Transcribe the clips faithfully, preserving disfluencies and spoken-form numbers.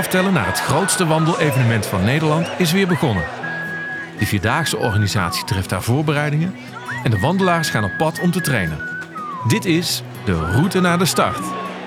aftellen naar het grootste wandelevenement van Nederland is weer begonnen. De Vierdaagse organisatie treft haar voorbereidingen en de wandelaars gaan op pad om te trainen. Dit is de route naar de start.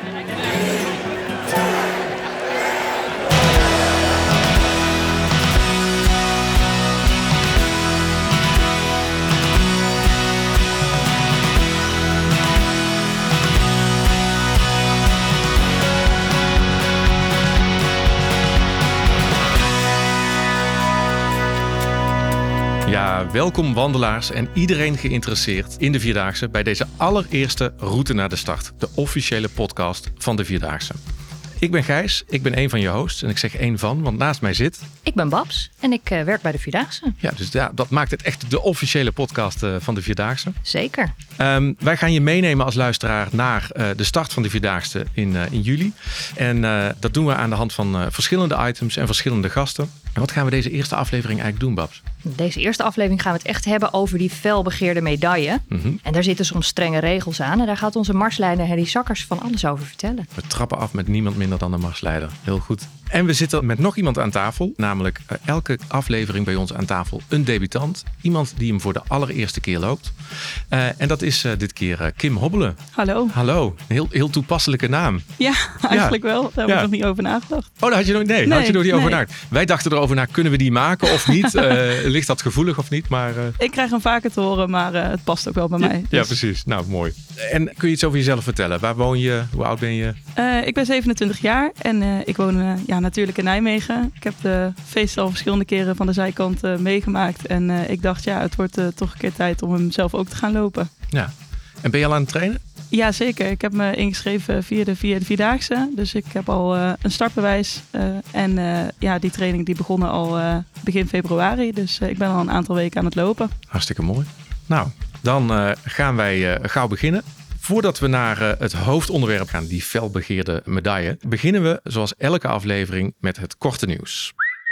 Ja, welkom wandelaars en iedereen geïnteresseerd in de Vierdaagse bij deze allereerste Route naar de Start, de officiële podcast van de Vierdaagse. Ik ben Gijs, ik ben een van je hosts en ik zeg één van, want naast mij zit... Ik ben Babs en ik uh, werk bij de Vierdaagse. Ja, dus ja, dat maakt het echt de officiële podcast uh, van de Vierdaagse. Zeker. Um, wij gaan je meenemen als luisteraar naar uh, de start van de Vierdaagse in, uh, in juli. En uh, dat doen we aan de hand van uh, verschillende items en verschillende gasten. En wat gaan we deze eerste aflevering eigenlijk doen, Babs? Deze eerste aflevering gaan we het echt hebben over die felbegeerde medaille. Mm-hmm. En daar zitten soms strenge regels aan. En daar gaat onze marsleider Henny Sakkers van alles over vertellen. We trappen af met niemand minder dan de marsleider. Heel goed. En we zitten met nog iemand aan tafel. Namelijk uh, elke aflevering bij ons aan tafel een debutant. Iemand die hem voor de allereerste keer loopt. Uh, en dat is uh, dit keer uh, Kim Hobbelen. Hallo. Hallo. Een heel, heel toepasselijke naam. Ja, eigenlijk ja. wel. Daar heb ja. ik nog niet over nagedacht. Oh, daar had je nog, nee, nee, had je nog niet nee. over nagedacht. Wij dachten erover na, kunnen we die maken of niet? uh, ligt dat gevoelig of niet? Maar, uh... Ik krijg hem vaker te horen, maar uh, het past ook wel bij mij. Ja, dus. ja, precies. Nou, mooi. En kun je iets over jezelf vertellen? Waar woon je? Hoe oud ben je? Uh, ik ben zevenentwintig jaar en uh, ik woon uh, ja, natuurlijk in Nijmegen. Ik heb de feesten al verschillende keren van de zijkant uh, meegemaakt. En uh, ik dacht, ja, het wordt uh, toch een keer tijd om hem zelf ook te gaan lopen. Ja. En ben je al aan het trainen? Ja, zeker. Ik heb me ingeschreven via de, via de Vierdaagse. Dus ik heb al uh, een startbewijs. Uh, en uh, ja, die training die begonnen al uh, begin februari. Dus uh, ik ben al een aantal weken aan het lopen. Hartstikke mooi. Nou, dan uh, gaan wij uh, gauw beginnen. Voordat we naar uh, het hoofdonderwerp gaan, die felbegeerde medaille, beginnen we zoals elke aflevering met het korte nieuws.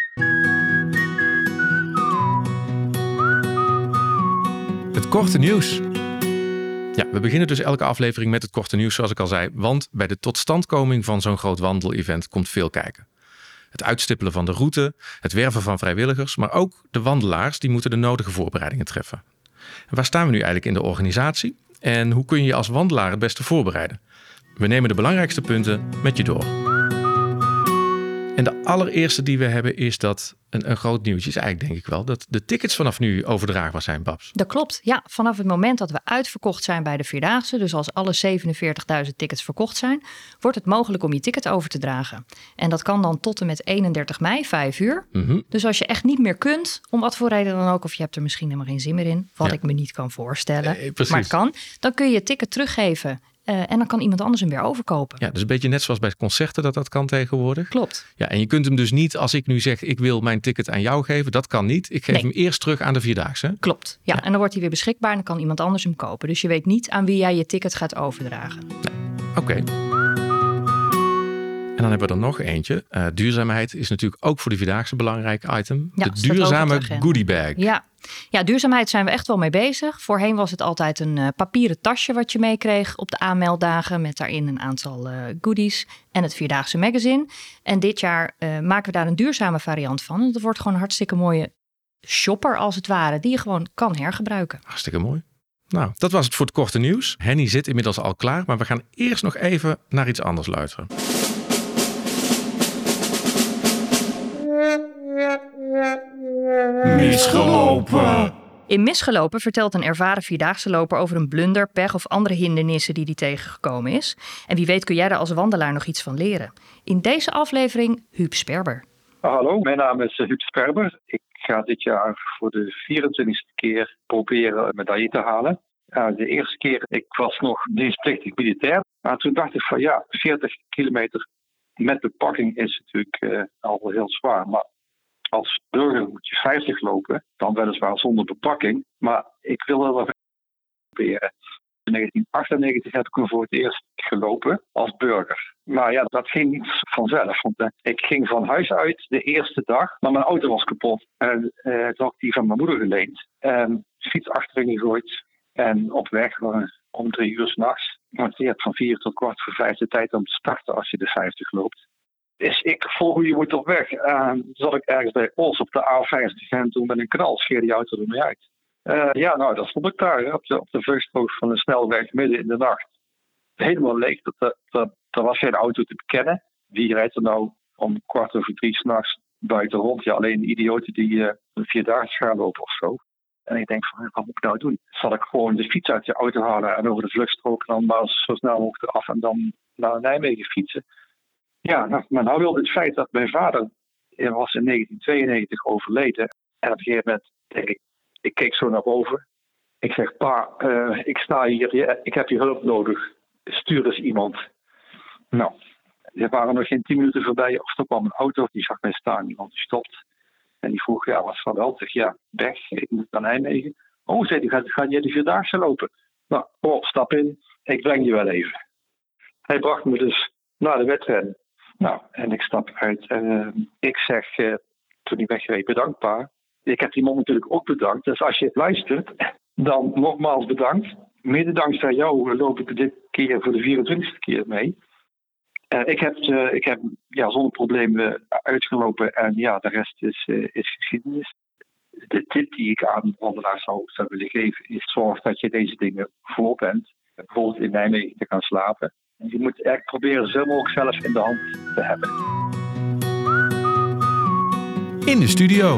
Het korte nieuws. Ja, we beginnen dus elke aflevering met het korte nieuws, zoals ik al zei. Want bij de totstandkoming van zo'n groot wandelevent komt veel kijken. Het uitstippelen van de route, het werven van vrijwilligers, maar ook de wandelaars die moeten de nodige voorbereidingen treffen. En waar staan we nu eigenlijk in de organisatie? En hoe kun je je als wandelaar het beste voorbereiden? We nemen de belangrijkste punten met je door. En de allereerste die we hebben is dat, een, een groot nieuwtje is eigenlijk denk ik wel, dat de tickets vanaf nu overdraagbaar zijn, Babs. Dat klopt, ja. Vanaf het moment dat we uitverkocht zijn bij de Vierdaagse, dus als alle zevenenveertigduizend tickets verkocht zijn, wordt het mogelijk om je ticket over te dragen. En dat kan dan tot en met eenendertig mei, vijf uur. Mm-hmm. Dus als je echt niet meer kunt, om wat voor reden dan ook, of je hebt er misschien helemaal geen zin meer in, wat ja. ik me niet kan voorstellen, eh, maar het kan, dan kun je je ticket teruggeven. Uh, en dan kan iemand anders hem weer overkopen. Ja, dus een beetje net zoals bij concerten dat dat kan tegenwoordig. Klopt. Ja, en je kunt hem dus niet, als ik nu zeg, ik wil mijn ticket aan jou geven, dat kan niet. Ik geef nee. hem eerst terug aan de Vierdaagse. Klopt, ja, ja. En dan wordt hij weer beschikbaar en dan kan iemand anders hem kopen. Dus je weet niet aan wie jij je ticket gaat overdragen. Nee. Oké. Okay. En dan hebben we er nog eentje. Uh, duurzaamheid is natuurlijk ook voor de Vierdaagse een belangrijk item. Ja, de duurzame goodiebag. Ja. ja, duurzaamheid zijn we echt wel mee bezig. Voorheen was het altijd een uh, papieren tasje wat je meekreeg op de aanmelddagen met daarin een aantal uh, goodies en het Vierdaagse magazine. En dit jaar uh, maken we daar een duurzame variant van. En dat wordt gewoon een hartstikke mooie shopper als het ware, die je gewoon kan hergebruiken. Hartstikke mooi. Nou, dat was het voor het korte nieuws. Henny zit inmiddels al klaar, maar we gaan eerst nog even naar iets anders luisteren. Misgelopen. In Misgelopen vertelt een ervaren Vierdaagse loper over een blunder, pech of andere hindernissen die hij tegengekomen is. En wie weet kun jij daar als wandelaar nog iets van leren. In deze aflevering Huub Sperber. Hallo, mijn naam is Huub Sperber. Ik ga dit jaar voor de vierentwintigste keer proberen een medaille te halen. Ja, de eerste keer, ik was nog dienstplichtig militair. Maar toen dacht ik van ja, veertig kilometer met bepakking is natuurlijk uh, al heel zwaar. Maar als burger moet je vijftig lopen, dan weliswaar zonder bepakking. Maar ik wil dat wel proberen. In negentien achtennegentig heb ik hem voor het eerst gelopen als burger. Maar ja, dat ging niet vanzelf. Want uh, ik ging van huis uit de eerste dag, maar mijn auto was kapot. En uh, toen had ik die van mijn moeder geleend. En de fiets achterin gegooid. En op weg uh, om drie uur 's nachts. Want je hebt van vier tot kwart voor vijf de tijd om te starten als je de vijftig loopt. Dus ik volg je moet op weg. En toen zat ik ergens bij Os op de A vijftig en toen met een knal scheer die auto er mee uit. Uh, ja, nou, dan stond ik daar op de, op de vluchtstrook van de snelweg midden in de nacht. Helemaal leeg. Dat, dat, dat, er was geen auto te bekennen. Wie rijdt er nou om kwart over drie 's nachts buiten rond? Ja, alleen idioten die uh, een vierdaagse gaan lopen of zo. En ik denk van, wat moet ik nou doen? Zal ik gewoon de fiets uit de auto halen en over de vluchtstrook dan maar zo snel mogelijk eraf en dan naar Nijmegen fietsen? Ja, nou, maar nou wilde het feit dat mijn vader was in negentien tweeënnegentig overleden. En op een gegeven moment denk ik, ik keek zo naar boven. Ik zeg, pa, uh, ik sta hier, ik heb je hulp nodig. Stuur eens iemand. Nou, er waren nog geen tien minuten voorbij of er kwam een auto. Die zag mij staan, iemand die stopt. En die vroeg, ja, wat van wel? Ik zeg, ja, weg, ik moet naar Nijmegen. Oh, zei hij, ga, ga je de vierdaagse lopen? Nou, oh, stap in, ik breng je wel even. Hij bracht me dus naar de wedstrijd. Nou, en ik stap uit en uh, ik zeg, uh, toen hij wegreed, bedankt pa. Ik heb die man natuurlijk ook bedankt. Dus als je het luistert, dan nogmaals bedankt. Mede dankzij jou loop ik dit keer voor de vierentwintigste keer mee. Uh, ik heb, uh, ik heb ja, zonder problemen uitgelopen en ja, de rest is, uh, is geschiedenis. De tip die ik aan wandelaars zou, zou willen geven is zorg dat je deze dingen voor bent. Bijvoorbeeld in Nijmegen te gaan slapen. Je moet echt proberen zoveel mogelijk zelf in de hand te hebben. In de studio.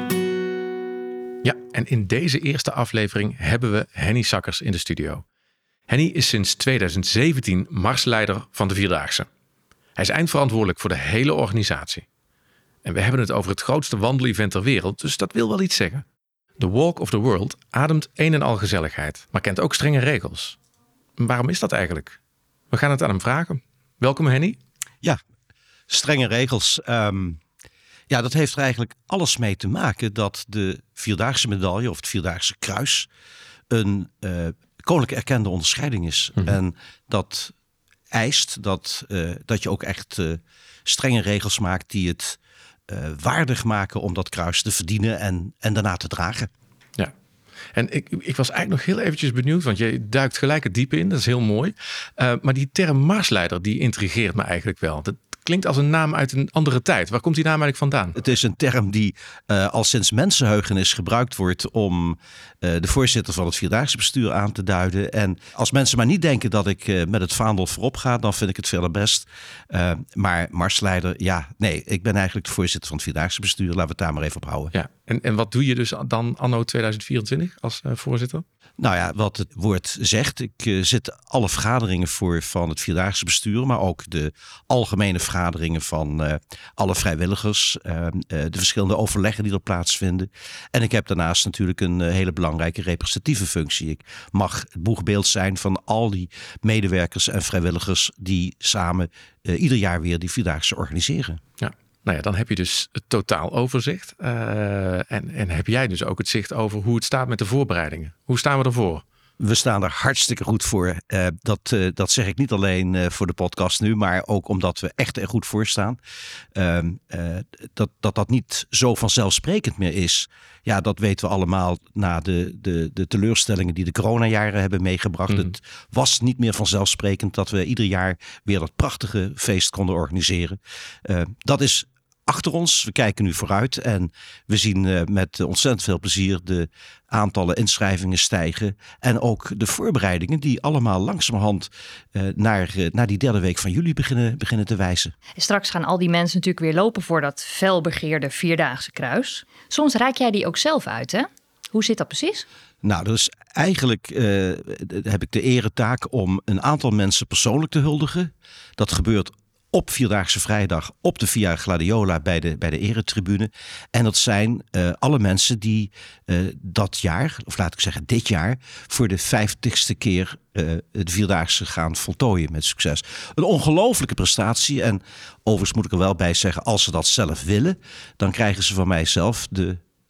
Ja, en in deze eerste aflevering hebben we Henny Sakkers in de studio. Henny is sinds tweeduizend zeventien marsleider van de Vierdaagse. Hij is eindverantwoordelijk voor de hele organisatie. En we hebben het over het grootste wandelevent ter wereld, dus dat wil wel iets zeggen. De Walk of the World ademt een en al gezelligheid, maar kent ook strenge regels. Waarom is dat eigenlijk? We gaan het aan hem vragen. Welkom Henny. Ja, strenge regels. Um, ja, dat heeft er eigenlijk alles mee te maken dat de Vierdaagse medaille of het Vierdaagse kruis een uh, koninklijk erkende onderscheiding is. Mm-hmm. En dat eist dat, uh, dat je ook echt uh, strenge regels maakt die het uh, waardig maken om dat kruis te verdienen en, en daarna te dragen. Ja. En ik, ik was eigenlijk nog heel eventjes benieuwd, want je duikt gelijk het diepe in, dat is heel mooi. Uh, maar die term marsleider, die intrigeert me eigenlijk wel. Dat klinkt als een naam uit een andere tijd. Waar komt die naam eigenlijk vandaan? Het is een term die uh, al sinds mensenheugenis gebruikt wordt om uh, de voorzitter van het Vierdaagse bestuur aan te duiden. En als mensen maar niet denken dat ik uh, met het vaandel voorop ga, dan vind ik het veel best. Uh, maar marsleider, ja, nee, ik ben eigenlijk de voorzitter van het Vierdaagse bestuur. Laten we het daar maar even op houden. Ja. En, en wat doe je dus dan anno tweeduizend vierentwintig als uh, voorzitter? Nou ja, wat het woord zegt. Ik uh, zit alle vergaderingen voor van het Vierdaagse bestuur, maar ook de algemene vergaderingen van uh, alle vrijwilligers, uh, uh, de verschillende overleggen die er plaatsvinden. En ik heb daarnaast natuurlijk een uh, hele belangrijke representatieve functie. Ik mag het boegbeeld zijn van al die medewerkers en vrijwilligers die samen uh, ieder jaar weer die Vierdaagse organiseren. Ja. Nou ja, dan heb je dus het totaaloverzicht. Uh, en, en heb jij dus ook het zicht over hoe het staat met de voorbereidingen. Hoe staan we ervoor? We staan er hartstikke goed voor. Uh, dat, uh, dat zeg ik niet alleen uh, voor de podcast nu, maar ook omdat we echt er goed voor staan. Uh, uh, dat, dat dat niet zo vanzelfsprekend meer is. Ja, dat weten we allemaal na de, de, de teleurstellingen die de coronajaren hebben meegebracht. Mm. Het was niet meer vanzelfsprekend dat we ieder jaar weer dat prachtige feest konden organiseren. Uh, dat is achter ons. We kijken nu vooruit en we zien uh, met ontzettend veel plezier de aantallen inschrijvingen stijgen. En ook de voorbereidingen die allemaal langzamerhand uh, naar, uh, naar die derde week van juli beginnen, beginnen te wijzen. En straks gaan al die mensen natuurlijk weer lopen voor dat felbegeerde Vierdaagse kruis. Soms reik jij die ook zelf uit, hè? Hoe zit dat precies? Nou, dus eigenlijk uh, heb ik de eretaak om een aantal mensen persoonlijk te huldigen. Dat gebeurt op Vierdaagse Vrijdag op de Via Gladiola bij de, bij de eretribune. En dat zijn uh, alle mensen die uh, dat jaar, of laat ik zeggen dit jaar, voor de vijftigste keer uh, de Vierdaagse gaan voltooien met succes. Een ongelofelijke prestatie. En overigens moet ik er wel bij zeggen, als ze dat zelf willen, dan krijgen ze van mij zelf de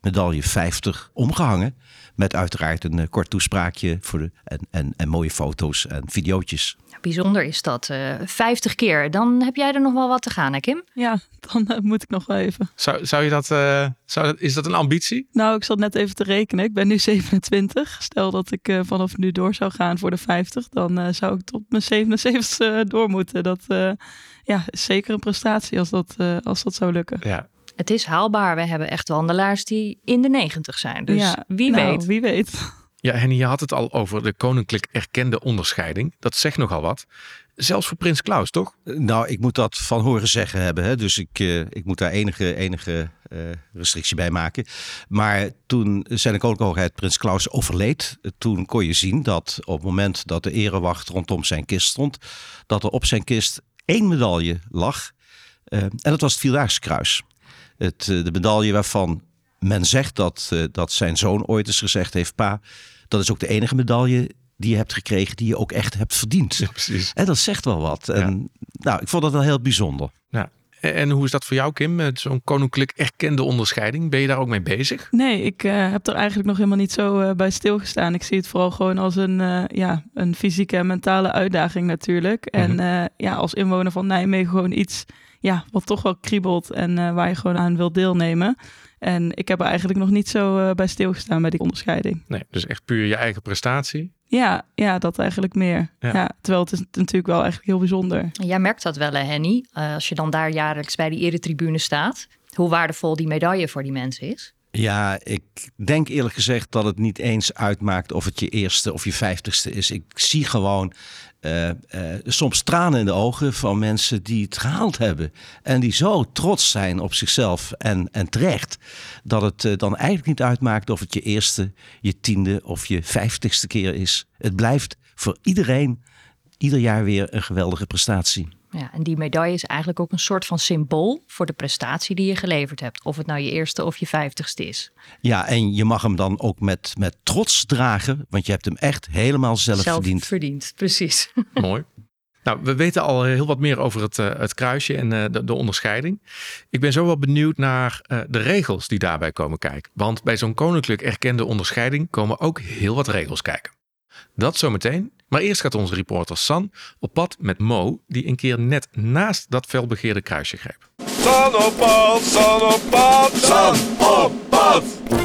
medaille vijftig omgehangen. Met uiteraard een uh, kort toespraakje voor de, en, en, en mooie foto's en videootjes. Bijzonder is dat. Uh, vijftig keer. Dan heb jij er nog wel wat te gaan, hè Kim? Ja, dan uh, moet ik nog wel even. Zou, zou je dat, uh, zou dat, is dat een ambitie? Nou, ik zat net even te rekenen. Ik ben nu zevenentwintig. Stel dat ik uh, vanaf nu door zou gaan voor de vijftig. Dan uh, zou ik tot mijn zevenenzeventigste uh, door moeten. Dat uh, ja, is zeker een prestatie als dat, uh, als dat zou lukken. Ja. Het is haalbaar. We hebben echt wandelaars die in de negentig zijn. Dus ja, wie nou, weet. Wie weet. Ja, Henny, je had het al over de koninklijk erkende onderscheiding. Dat zegt nogal wat. Zelfs voor prins Klaus, toch? Nou, ik moet dat van horen zeggen hebben. Hè? Dus ik, uh, ik moet daar enige, enige uh, restrictie bij maken. Maar toen zijn koninklijke hoogheid prins Klaus overleed. Toen kon je zien dat op het moment dat de erewacht rondom zijn kist stond, dat er op zijn kist één medaille lag. Uh, en dat was het Vierdaagse Kruis. Het, uh, de medaille waarvan men zegt dat, uh, dat zijn zoon ooit eens gezegd heeft: pa, dat is ook de enige medaille die je hebt gekregen, die je ook echt hebt verdiend. Ja, precies. En dat zegt wel wat. En, ja. Nou, ik vond dat wel heel bijzonder. Ja. En hoe is dat voor jou, Kim? Met zo'n koninklijk erkende onderscheiding. Ben je daar ook mee bezig? Nee, ik uh, heb er eigenlijk nog helemaal niet zo uh, bij stilgestaan. Ik zie het vooral gewoon als een, uh, ja, een fysieke en mentale uitdaging natuurlijk. Mm-hmm. En uh, ja, als inwoner van Nijmegen gewoon iets ja, wat toch wel kriebelt en uh, waar je gewoon aan wil deelnemen. En ik heb er eigenlijk nog niet zo uh, bij stilgestaan bij die onderscheiding. Nee, dus echt puur je eigen prestatie? Ja, ja, dat eigenlijk meer. Ja. Ja, terwijl het is natuurlijk wel eigenlijk heel bijzonder. Jij merkt dat wel, hè, Henny? Uh, als je dan daar jaarlijks bij die eretribune staat. Hoe waardevol die medaille voor die mensen is. Ja, ik denk eerlijk gezegd dat het niet eens uitmaakt of het je eerste of je vijftigste is. Ik zie gewoon uh, uh, soms tranen in de ogen van mensen die het gehaald hebben. En die zo trots zijn op zichzelf en, en terecht. Dat het uh, dan eigenlijk niet uitmaakt of het je eerste, je tiende of je vijftigste keer is. Het blijft voor iedereen ieder jaar weer een geweldige prestatie. Ja, en die medaille is eigenlijk ook een soort van symbool voor de prestatie die je geleverd hebt. Of het nou je eerste of je vijftigste is. Ja, en je mag hem dan ook met, met trots dragen, want je hebt hem echt helemaal zelf, zelf verdiend. verdiend, precies. Mooi. Nou, we weten al heel wat meer over het, uh, het kruisje en uh, de, de onderscheiding. Ik ben zo wel benieuwd naar uh, de regels die daarbij komen kijken. Want bij zo'n koninklijk erkende onderscheiding komen ook heel wat regels kijken. Dat zometeen. Maar eerst gaat onze reporter San op pad met Mo, die een keer net naast dat felbegeerde kruisje greep. San op pad, San op pad, San op pad.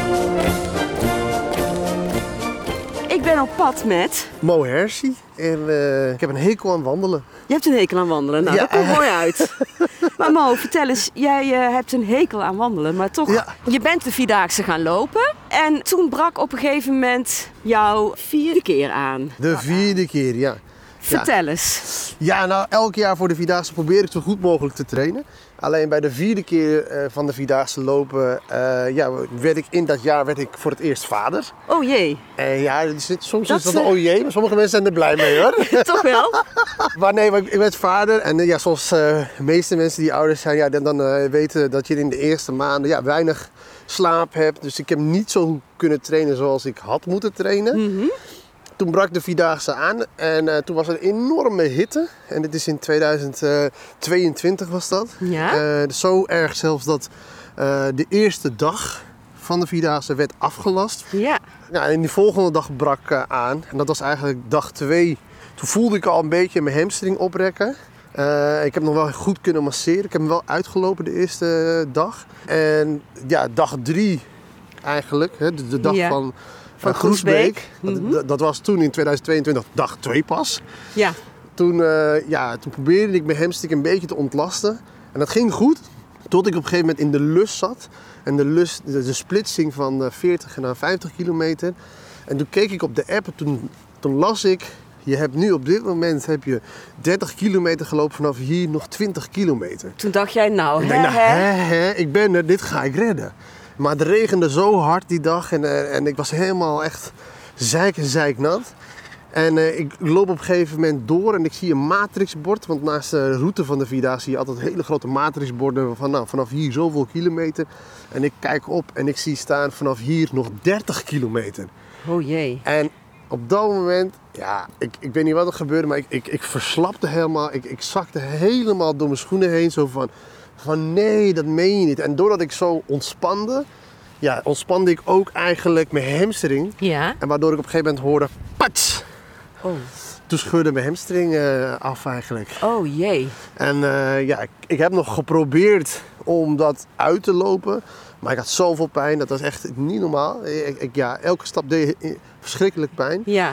Ik ben op pad met Mo Hersie en uh, ik heb een hekel aan wandelen. Je hebt een hekel aan wandelen, nou ja, dat komt uh, mooi uit. Maar Mo, vertel eens, jij uh, hebt een hekel aan wandelen, maar toch, ja. Je bent de Vierdaagse gaan lopen en toen brak op een gegeven moment jouw vierde keer aan. De vierde keer, ja. Vertel ja. eens. Ja, nou elk jaar voor de Vierdaagse probeer ik zo goed mogelijk te trainen. Alleen bij de vierde keer uh, van de Vierdaagse lopen, uh, ja, werd ik in dat jaar werd ik voor het eerst vader. Oh jee. En ja, soms dat is dat een oh jee, maar sommige mensen zijn er blij mee hoor. Toch wel? Maar nee, maar ik werd vader en uh, ja, zoals uh, de meeste mensen die ouders zijn, ja, dan, dan uh, weten dat je in de eerste maanden ja, weinig slaap hebt. Dus ik heb niet zo kunnen trainen zoals ik had moeten trainen. Mm-hmm. Toen brak de Vierdaagse aan en uh, toen was er een enorme hitte. En dit is in tweeduizend tweeëntwintig was dat. Ja? Uh, zo erg zelfs dat uh, de eerste dag van de Vierdaagse werd afgelast. Ja. Ja, en die volgende dag brak uh, aan. En dat was eigenlijk dag twee. Toen voelde ik al een beetje mijn hamstring oprekken. Uh, ik heb nog wel goed kunnen masseren. Ik heb hem wel uitgelopen de eerste uh, dag. En ja, dag drie eigenlijk, hè, de, de dag ja. van... Van uh, Groesbeek. Groesbeek. Mm-hmm. dat, dat was toen in tweeduizend tweeëntwintig dag twee pas. Ja. Toen, uh, ja, toen probeerde ik mijn hamstring een beetje te ontlasten. En dat ging goed. Tot ik op een gegeven moment in de lus zat. En de lus, de, de splitsing van uh, veertig naar vijftig kilometer. En toen keek ik op de app en toen, toen las ik... Je hebt nu op dit moment heb je dertig kilometer gelopen, vanaf hier nog twintig kilometer. Toen dacht jij nou, ik hè, denk, nou, hè? hè, hè, ik ben er, dit ga ik redden. Maar het regende zo hard die dag en, en ik was helemaal echt zeik en zeiknat. En uh, ik loop op een gegeven moment door en ik zie een matrixbord. Want naast de route van de Vierdaagse zie je altijd hele grote matrixborden van nou, vanaf hier zoveel kilometer. En ik kijk op en ik zie staan vanaf hier nog dertig kilometer. Oh jee. En op dat moment, ja, ik, ik weet niet wat er gebeurde, maar ik, ik, ik verslapte helemaal. Ik, ik zakte helemaal door mijn schoenen heen zo van... Van nee, dat meen je niet. En doordat ik zo ontspande, ja, ontspande ik ook eigenlijk mijn hamstring. Ja. En waardoor ik op een gegeven moment hoorde, pats! Oh. Toen scheurde mijn hamstring uh, af eigenlijk. Oh jee. En uh, ja, ik, ik heb nog geprobeerd om dat uit te lopen. Maar ik had zoveel pijn, dat was echt niet normaal. Ik, ik, ja, elke stap deed verschrikkelijk pijn. Ja.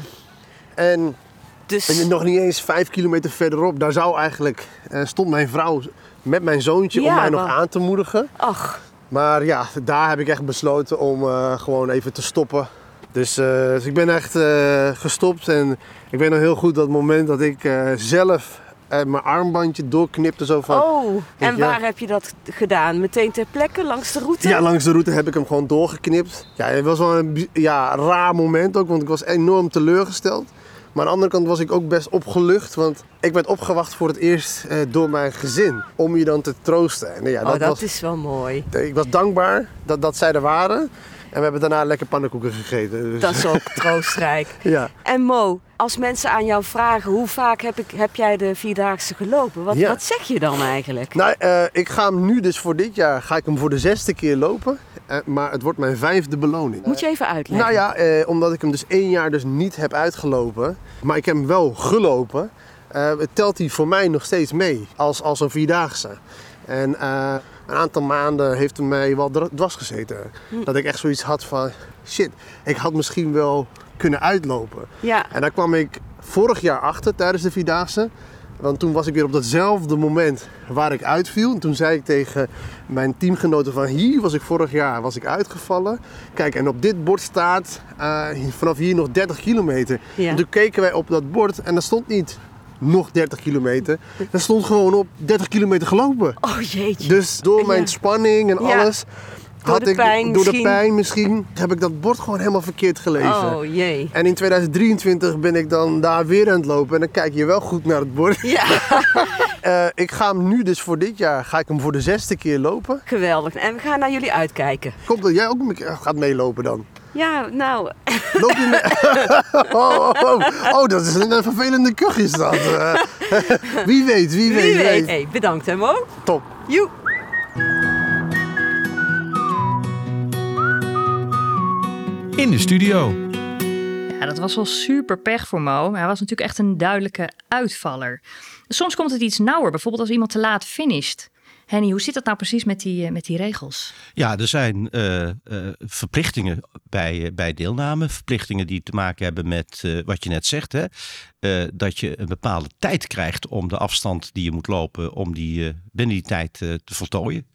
En, dus... en nog niet eens vijf kilometer verderop, daar zou eigenlijk, uh, stond mijn vrouw met mijn zoontje ja, om mij maar... nog aan te moedigen. Ach. Maar ja, daar heb ik echt besloten om uh, gewoon even te stoppen. Dus, uh, dus ik ben echt uh, gestopt en ik weet nog heel goed dat moment dat ik uh, zelf uh, mijn armbandje doorknipte. Zo van, oh, en ik, waar ja, heb je dat gedaan? Meteen ter plekke, langs de route? Ja, langs de route heb ik hem gewoon doorgeknipt. Ja, het was wel een ja, raar moment ook, want ik was enorm teleurgesteld. Maar aan de andere kant was ik ook best opgelucht, want ik werd opgewacht voor het eerst uh, door mijn gezin. Om je dan te troosten. En, ja, oh, dat dat was, is wel mooi. Ik was dankbaar dat, dat zij er waren. En we hebben daarna lekker pannenkoeken gegeten. Dus. Dat is ook troostrijk. Ja. En Mo, als mensen aan jou vragen hoe vaak heb, ik, heb jij de Vierdaagse gelopen? Wat, ja. wat zeg je dan eigenlijk? Nou, uh, ik ga hem nu dus voor dit jaar ga ik hem voor de zesde keer lopen. Uh, maar het wordt mijn vijfde beloning. Moet je even uitleggen? Nou ja, uh, omdat ik hem dus één jaar dus niet heb uitgelopen. Maar ik heb hem wel gelopen. Uh, telt hij voor mij nog steeds mee als, als een Vierdaagse. En uh, een aantal maanden heeft het mij wel dwars gezeten. Hm. Dat ik echt zoiets had van, shit, ik had misschien wel kunnen uitlopen. Ja. En daar kwam ik vorig jaar achter tijdens de Vierdaagse. Want toen was ik weer op datzelfde moment waar ik uitviel. En toen zei ik tegen mijn teamgenoten van, hier was ik vorig jaar was ik uitgevallen. Kijk, en op dit bord staat uh, vanaf hier nog dertig kilometer. Ja. En toen keken wij op dat bord en daar stond niet nog dertig kilometer. Daar stond gewoon op dertig kilometer gelopen. Oh jeetje. Dus door mijn ja. spanning en ja. alles... Door, had de, ik, pijn door misschien. de pijn misschien heb ik dat bord gewoon helemaal verkeerd gelezen. Oh jee. En in tweeduizend drieëntwintig ben ik dan daar weer aan het lopen en dan kijk je wel goed naar het bord. Ja. uh, ik ga hem nu dus voor dit jaar ga ik hem voor de zesde keer lopen. Geweldig. En we gaan naar jullie uitkijken. Komt dat jij ook gaat meelopen dan? Ja, nou... Loop je mee? oh, oh, oh. oh, dat is een, een vervelende kuch is dat. Uh, wie weet, wie weet. Wie weet. Hey, bedankt hè Mo. Top. Joe. In de studio. Ja, dat was wel super pech voor Mo. Hij was natuurlijk echt een duidelijke uitvaller. Soms komt het iets nauwer, bijvoorbeeld als iemand te laat finisht. Henny, hoe zit dat nou precies met die, met die regels? Ja, er zijn uh, uh, verplichtingen bij, uh, bij deelname. Verplichtingen die te maken hebben met uh, wat je net zegt. Hè? Uh, dat je een bepaalde tijd krijgt om de afstand die je moet lopen, om die uh, binnen die tijd uh, te voltooien.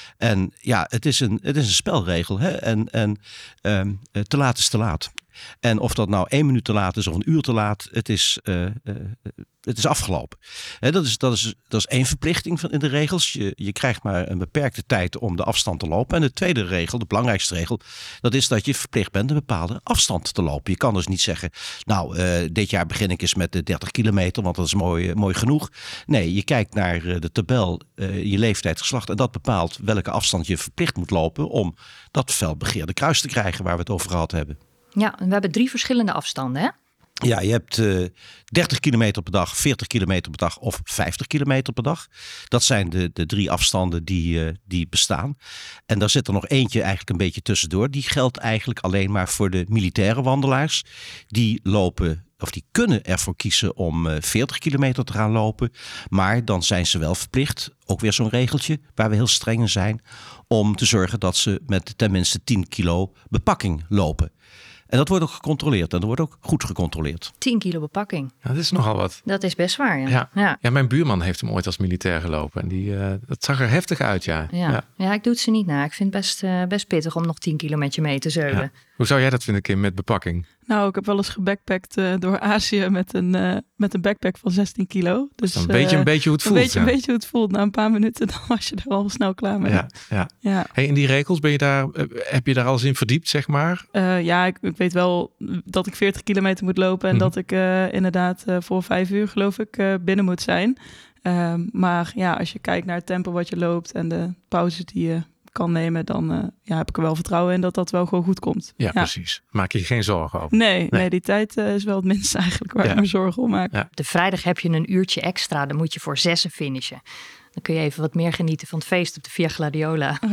En ja, het is een, het is een spelregel. Hè? En, en um, te laat is te laat. En of dat nou één minuut te laat is of een uur te laat, het is, uh, uh, het is afgelopen. He, dat, is, dat, is, dat is één verplichting van in de regels. Je, je krijgt maar een beperkte tijd om de afstand te lopen. En de tweede regel, de belangrijkste regel, dat is dat je verplicht bent een bepaalde afstand te lopen. Je kan dus niet zeggen, nou, uh, dit jaar begin ik eens met de dertig kilometer, want dat is mooi, mooi genoeg. Nee, je kijkt naar de tabel, uh, je leeftijd, geslacht, en dat bepaalt welke afstand je verplicht moet lopen om dat felbegeerde kruis te krijgen waar we het over gehad hebben. Ja, en we hebben drie verschillende afstanden, hè? Ja, je hebt uh, dertig kilometer per dag, veertig kilometer per dag of vijftig kilometer per dag. Dat zijn de, de drie afstanden die, uh, die bestaan. En daar zit er nog eentje eigenlijk een beetje tussendoor. Die geldt eigenlijk alleen maar voor de militaire wandelaars. Die lopen, of die kunnen ervoor kiezen om uh, veertig kilometer te gaan lopen. Maar dan zijn ze wel verplicht, ook weer zo'n regeltje waar we heel streng in zijn, om te zorgen dat ze met tenminste tien kilo bepakking lopen. En dat wordt ook gecontroleerd. En dat wordt ook goed gecontroleerd. tien kilo bepakking. Ja, dat is nogal wat. Dat is best waar, ja. Ja, ja. ja mijn buurman heeft hem ooit als militair gelopen. En die, uh, dat zag er heftig uit, ja. Ja, ja. ja ik doe het ze niet na. Ik vind het best, uh, best pittig om nog tien kilo met je mee te zeulen. Ja. Hoe zou jij dat vinden, Kim, met bepakking? Nou, ik heb wel eens gebackpackt uh, door Azië met een, uh, met een backpack van zestien kilo. Dus een beetje, uh, een beetje hoe het voelt. Een beetje, ja. een beetje hoe het voelt. Na een paar minuten dan was je er al snel klaar mee. Ja, ja. ja. Hey, in die regels, ben je daar, uh, heb je daar al eens in verdiept, zeg maar? Uh, ja, ik, ik weet wel dat ik veertig kilometer moet lopen. En mm. dat ik uh, inderdaad uh, voor vijf uur, geloof ik, uh, binnen moet zijn. Uh, maar ja, als je kijkt naar het tempo wat je loopt en de pauzes die je kan nemen, dan uh, ja, heb ik er wel vertrouwen in dat dat wel gewoon goed komt. Ja, ja. precies. Maak je geen zorgen over? Nee, nee. nee die tijd uh, is wel het minste eigenlijk waar ja. ik me zorgen om maak. Ja. De vrijdag heb je een uurtje extra, dan moet je voor zessen finishen. Dan kun je even wat meer genieten van het feest op de Via Gladiola. Oh ja.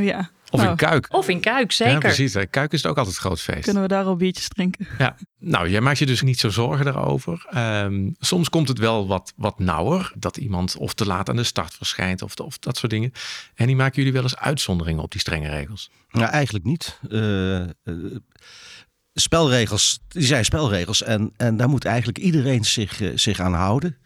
Of Nou. in Kuik. Of in Kuik, zeker. Ja, precies. In Kuik is het ook altijd een groot feest. Kunnen we daar al biertjes drinken? Ja, nou, jij maakt je dus niet zo zorgen daarover. Um, soms komt het wel wat, wat nauwer. Dat iemand of te laat aan de start verschijnt of, of dat soort dingen. En die maken jullie wel eens uitzonderingen op die strenge regels? Nou, eigenlijk niet. Uh, uh, spelregels, die zijn spelregels. En, en daar moet eigenlijk iedereen zich, uh, zich aan houden.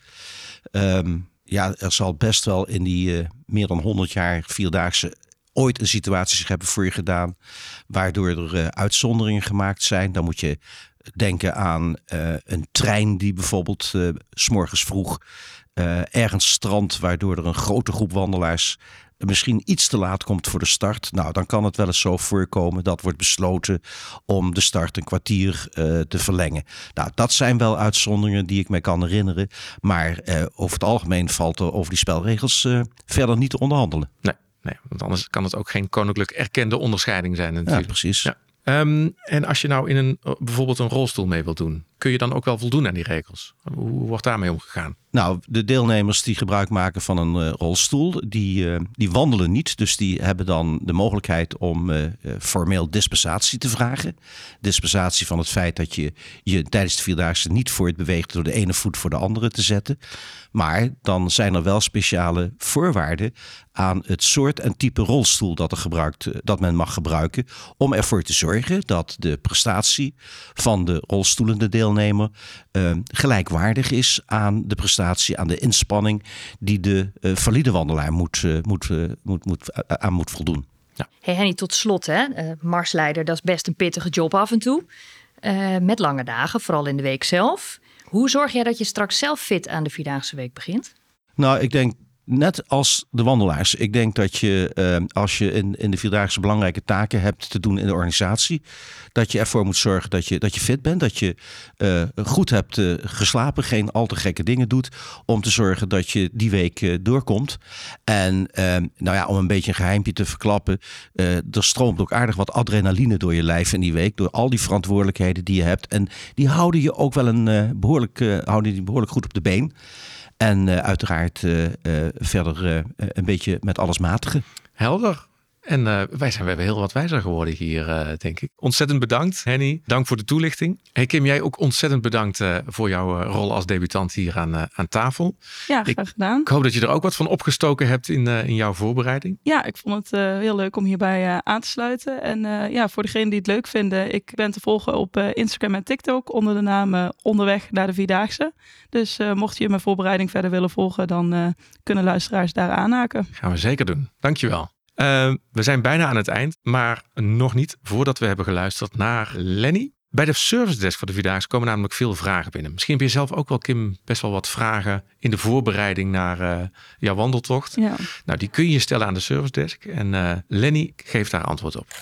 Um, ja, er zal best wel in die uh, meer dan honderd jaar vierdaagse ooit een situatie zich hebben voor je gedaan, waardoor er uh, uitzonderingen gemaakt zijn. Dan moet je denken aan uh, een trein die bijvoorbeeld uh, 's morgens vroeg uh, ergens strandt, waardoor er een grote groep wandelaars misschien iets te laat komt voor de start. Nou, dan kan het wel eens zo voorkomen dat wordt besloten om de start een kwartier uh, te verlengen. Nou, dat zijn wel uitzonderingen die ik me kan herinneren. Maar uh, over het algemeen valt er over die spelregels uh, verder niet te onderhandelen. Nee, nee, want anders kan het ook geen koninklijk erkende onderscheiding zijn natuurlijk. Ja, precies. Ja. Um, en als je nou in een bijvoorbeeld een rolstoel mee wilt doen, kun je dan ook wel voldoen aan die regels? Hoe wordt daarmee omgegaan? Nou, de deelnemers die gebruik maken van een uh, rolstoel, die, uh, die wandelen niet. Dus die hebben dan de mogelijkheid om uh, uh, formeel dispensatie te vragen. Dispensatie van het feit dat je je tijdens de Vierdaagse niet voort beweegt door de ene voet voor de andere te zetten. Maar dan zijn er wel speciale voorwaarden aan het soort en type rolstoel dat, er gebruikt, dat men mag gebruiken, om ervoor te zorgen dat de prestatie van de rolstoelende deelnemer uh, gelijkwaardig is aan de prestatie, aan de inspanning die de uh, valide wandelaar moet, uh, moet, uh, moet, moet, uh, aan moet voldoen. Ja. Hey Henny, tot slot, hè? Uh, marsleider, dat is best een pittige job af en toe. Uh, met lange dagen, vooral in de week zelf. Hoe zorg jij dat je straks zelf fit aan de Vierdaagse Week begint? Nou, ik denk net als de wandelaars. Ik denk dat je, uh, als je in, in de Vierdaagse belangrijke taken hebt te doen in de organisatie, dat je ervoor moet zorgen dat je, dat je fit bent. Dat je uh, goed hebt uh, geslapen, geen al te gekke dingen doet, om te zorgen dat je die week uh, doorkomt. En uh, nou ja, om een beetje een geheimpje te verklappen, uh, er stroomt ook aardig wat adrenaline door je lijf in die week, door al die verantwoordelijkheden die je hebt. En die houden je ook wel een uh, behoorlijk, uh, houden die behoorlijk goed op de been. En uh, uiteraard uh, uh, verder uh, een beetje met alles matigen. Helder. En uh, wij zijn we hebben heel wat wijzer geworden hier, uh, denk ik. Ontzettend bedankt, Henny. Dank voor de toelichting. Hey Kim, jij ook ontzettend bedankt uh, voor jouw uh, rol als debutant hier aan, uh, aan tafel. Ja, graag ik, gedaan. Ik hoop dat je er ook wat van opgestoken hebt in, uh, in jouw voorbereiding. Ja, ik vond het uh, heel leuk om hierbij uh, aan te sluiten. En uh, ja, voor degenen die het leuk vinden, ik ben te volgen op uh, Instagram en TikTok onder de naam uh, Onderweg naar de Vierdaagse. Dus uh, mocht je mijn voorbereiding verder willen volgen, dan uh, kunnen luisteraars daar aanhaken. Gaan we zeker doen. Dankjewel. Uh, we zijn bijna aan het eind, maar nog niet voordat we hebben geluisterd naar Lenny. Bij de service desk van de Vierdaagse komen namelijk veel vragen binnen. Misschien heb je zelf ook wel, Kim, best wel wat vragen in de voorbereiding naar uh, jouw wandeltocht. Ja. Nou, die kun je stellen aan de service desk en uh, Lenny geeft daar antwoord op.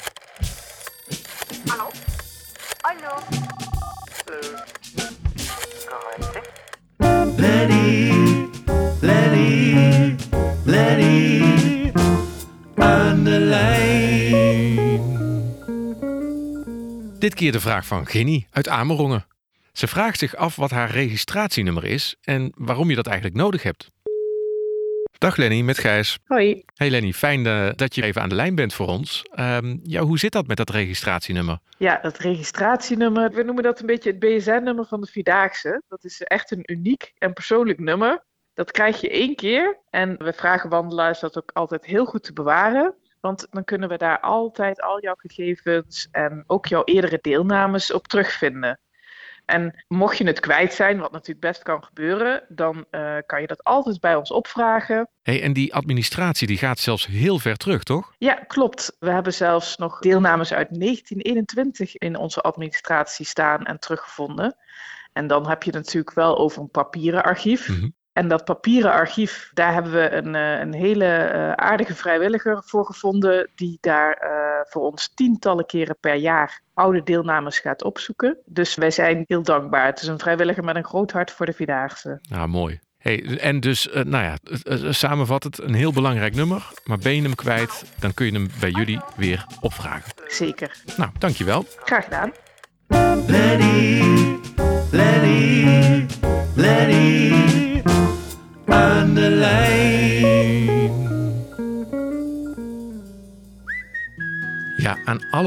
Hallo? Hallo? Lenny, Lenny, Lenny, aan de lijn. Dit keer de vraag van Ginny uit Amerongen. Ze vraagt zich af wat haar registratienummer is en waarom je dat eigenlijk nodig hebt. Dag Lenny, met Gijs. Hoi. Hey Lenny, fijn uh, dat je even aan de lijn bent voor ons. Um, ja, hoe zit dat met dat registratienummer? Ja, dat registratienummer, we noemen dat een beetje het B S N-nummer van de Vierdaagse. Dat is echt een uniek en persoonlijk nummer. Dat krijg je één keer en we vragen wandelaars dat ook altijd heel goed te bewaren. Want dan kunnen we daar altijd al jouw gegevens en ook jouw eerdere deelnames op terugvinden. En mocht je het kwijt zijn, wat natuurlijk best kan gebeuren, dan uh, kan je dat altijd bij ons opvragen. Hey, en die administratie die gaat zelfs heel ver terug, toch? Ja, klopt. We hebben zelfs nog deelnames uit negentien eenentwintig in onze administratie staan en teruggevonden. En dan heb je het natuurlijk wel over een papieren archief. Mm-hmm. En dat papieren archief, daar hebben we een, een hele uh, aardige vrijwilliger voor gevonden, die daar uh, voor ons tientallen keren per jaar oude deelnames gaat opzoeken. Dus wij zijn heel dankbaar. Het is een vrijwilliger met een groot hart voor de Vierdaagse. Ah, mooi. Hey, en dus, uh, nou ja, uh, samenvattend, een heel belangrijk nummer. Maar ben je hem kwijt, dan kun je hem bij jullie weer opvragen. Zeker. Nou, dankjewel. Graag gedaan. Lenny, Lenny, Lenny, aan de lijn.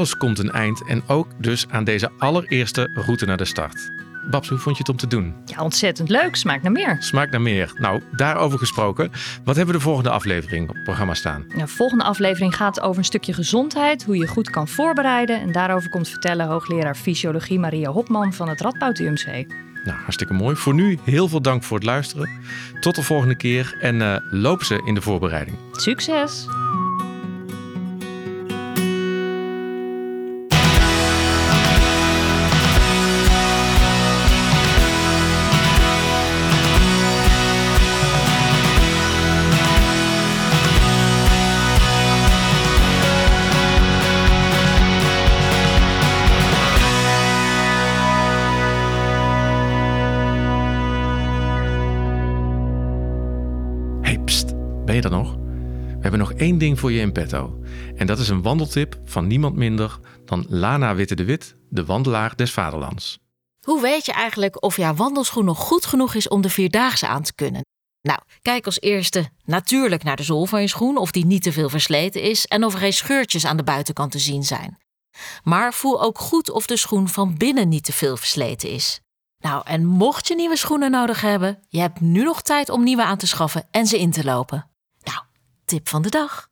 alles komt een eind en ook dus aan deze allereerste route naar de start. Babs, hoe vond je het om te doen? Ja, ontzettend leuk. Smaakt naar meer. Smaakt naar meer. Nou, daarover gesproken. Wat hebben we de volgende aflevering op het programma staan? De volgende aflevering gaat over een stukje gezondheid. Hoe je goed kan voorbereiden. En daarover komt vertellen hoogleraar fysiologie Maria Hopman van het Radboud U M C. Nou, hartstikke mooi. Voor nu heel veel dank voor het luisteren. Tot de volgende keer en uh, loop ze in de voorbereiding. Succes! Ben je er nog? We hebben nog één ding voor je in petto. En dat is een wandeltip van niemand minder dan Lana Witte de Wit, de wandelaar des vaderlands. Hoe weet je eigenlijk of jouw wandelschoen nog goed genoeg is om de Vierdaagse aan te kunnen? Nou, kijk als eerste natuurlijk naar de zool van je schoen, of die niet te veel versleten is en of er geen scheurtjes aan de buitenkant te zien zijn. Maar voel ook goed of de schoen van binnen niet te veel versleten is. Nou, en mocht je nieuwe schoenen nodig hebben, je hebt nu nog tijd om nieuwe aan te schaffen en ze in te lopen. Nou, tip van de dag.